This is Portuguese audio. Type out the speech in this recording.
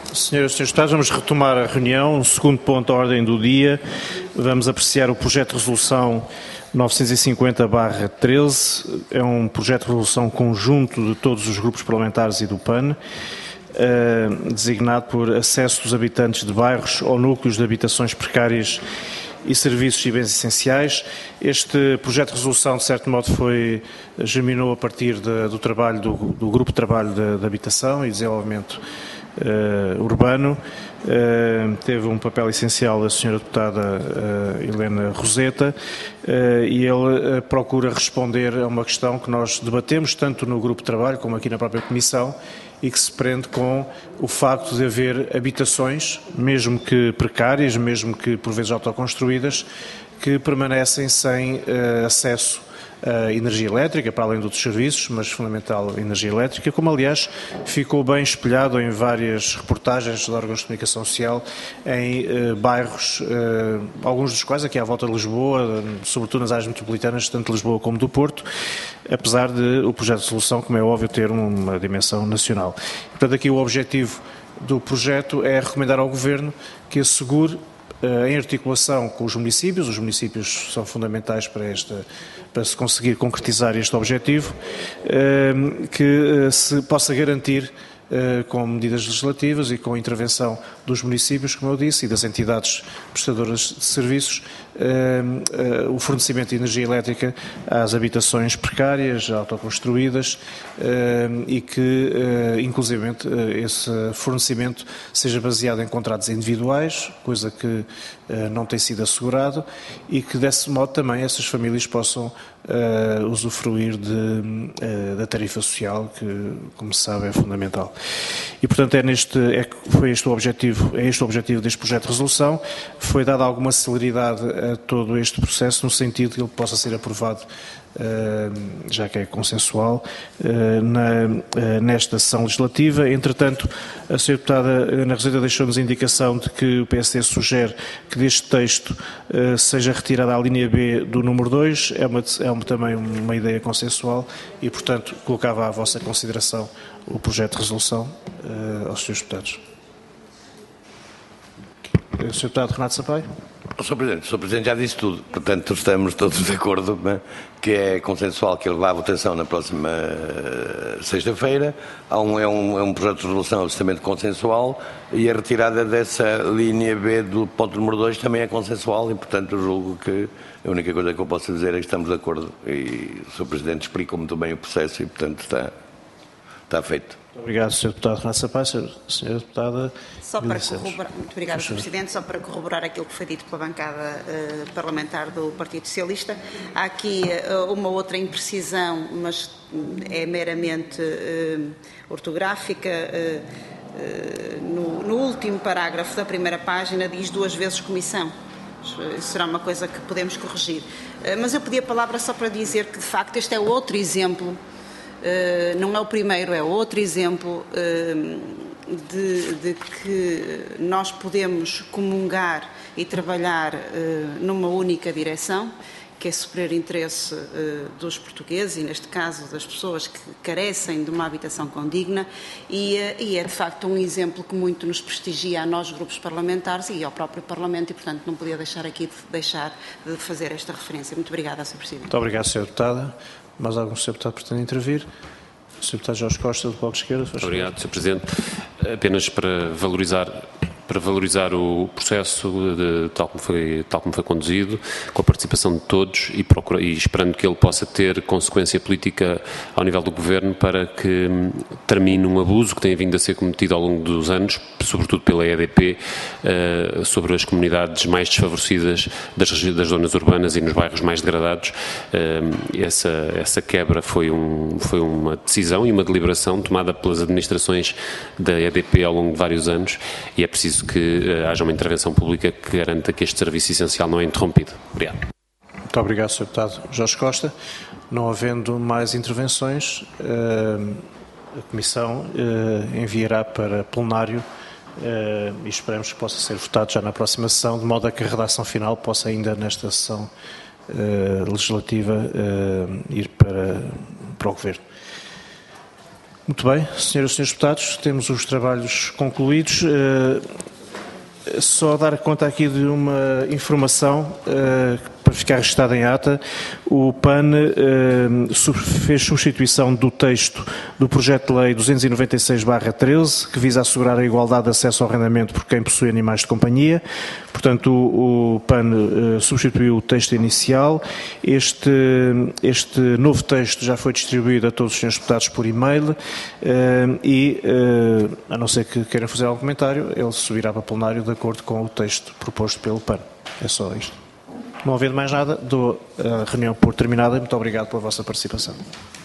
Senhoras e senhores deputados, vamos retomar a reunião. Um segundo ponto da ordem do dia. Vamos apreciar o projeto de resolução 950/13. É um projeto de resolução conjunto de todos os grupos parlamentares e do PAN, designado por acesso dos habitantes de bairros ou núcleos de habitações precárias e serviços e bens essenciais. Este projeto de resolução, de certo modo, germinou a partir do trabalho do Grupo de Trabalho de Habitação e Desenvolvimento Urbano. Teve um papel essencial a senhora deputada Helena Roseta, e ele procura responder a uma questão que nós debatemos tanto no Grupo de Trabalho como aqui na própria Comissão, e que se prende com o facto de haver habitações, mesmo que precárias, mesmo que por vezes autoconstruídas, que permanecem sem acesso a energia elétrica, para além de outros serviços, mas fundamental a energia elétrica, como aliás ficou bem espelhado em várias reportagens de órgãos de comunicação social em bairros, alguns dos quais aqui à volta de Lisboa, sobretudo nas áreas metropolitanas, tanto de Lisboa como do Porto, apesar de o projeto de resolução, como é óbvio, ter uma dimensão nacional. Portanto, aqui o objetivo do projeto é recomendar ao Governo que assegure, em articulação com os municípios são fundamentais para se conseguir concretizar este objetivo, que se possa garantir, com medidas legislativas e com a intervenção dos municípios, como eu disse, e das entidades prestadoras de serviços, o fornecimento de energia elétrica às habitações precárias, autoconstruídas, e que, inclusivamente, esse fornecimento seja baseado em contratos individuais, coisa que não tem sido assegurado, e que, desse modo, também essas famílias possam usufruir da tarifa social, que, como se sabe, é fundamental. E, portanto, é este o objetivo deste projeto de resolução. Foi dada alguma celeridade a todo este processo, no sentido de que ele possa ser aprovado, já que é consensual, nesta sessão legislativa. Entretanto, a senhora deputada Ana Roseta deixou-nos a indicação de que o PSD sugere que deste texto seja retirada a linha B do número 2, também uma ideia consensual e, portanto, colocava à vossa consideração o projeto de resolução aos senhores deputados. O senhor deputado Renato Sampaio. O Sr. Presidente já disse tudo, portanto estamos todos de acordo, né, que é consensual que ele vá à votação na próxima sexta-feira. É um projeto de resolução absolutamente consensual e a retirada dessa linha B do ponto número 2 também é consensual e, portanto, julgo que a única coisa que eu posso dizer é que estamos de acordo e o Sr. Presidente explicou muito bem o processo e, portanto, está feito. Muito obrigado, Sr. Deputado Renato Sampaio. Senhora Deputada. Só para corroborar, muito obrigada, Sr. Presidente. Só para corroborar aquilo que foi dito pela bancada parlamentar do Partido Socialista, há aqui uma outra imprecisão, mas é meramente ortográfica. No último parágrafo da primeira página diz 2 vezes comissão. Isso será uma coisa que podemos corrigir. Mas eu pedi a palavra só para dizer que, de facto, este é outro exemplo. Não é o primeiro, é outro exemplo de que nós podemos comungar e trabalhar numa única direção, que é superior interesse dos portugueses e, neste caso, das pessoas que carecem de uma habitação condigna, e é, de facto, um exemplo que muito nos prestigia a nós, grupos parlamentares, e ao próprio Parlamento, e, portanto, não podia deixar de fazer esta referência. Muito obrigada, Sr. Presidente. Muito obrigado, Sra. Deputada. Mais algum Sr. Deputado pretende intervir? O Sr. Deputado Jorge Costa, do Bloco de Esquerda. Muito obrigado, Sr. Presidente. Apenas para valorizar o processo tal como foi conduzido, com a participação de todos e esperando que ele possa ter consequência política ao nível do Governo para que termine um abuso que tem vindo a ser cometido ao longo dos anos, sobretudo pela EDP, sobre as comunidades mais desfavorecidas das zonas urbanas e nos bairros mais degradados. Essa quebra foi uma decisão e uma deliberação tomada pelas administrações da EDP ao longo de vários anos e é preciso que haja uma intervenção pública que garanta que este serviço essencial não é interrompido. Obrigado. Muito obrigado, Sr. Deputado Jorge Costa. Não havendo mais intervenções, a Comissão enviará para plenário e esperamos que possa ser votado já na próxima sessão, de modo a que a redação final possa ainda nesta sessão legislativa ir para o Governo. Muito bem, senhoras e senhores deputados, temos os trabalhos concluídos. Só dar conta aqui de uma informação para ficar registada em ata. O PAN fez substituição do texto do projeto de lei 296/13, que visa assegurar a igualdade de acesso ao arrendamento por quem possui animais de companhia. Portanto, o PAN substituiu o texto inicial. Este novo texto já foi distribuído a todos os senhores deputados por e-mail e, a não ser que queiram fazer algum comentário, ele subirá para plenário de acordo com o texto proposto pelo PAN. É só isto. Não havendo mais nada, dou a reunião por terminada e muito obrigado pela vossa participação.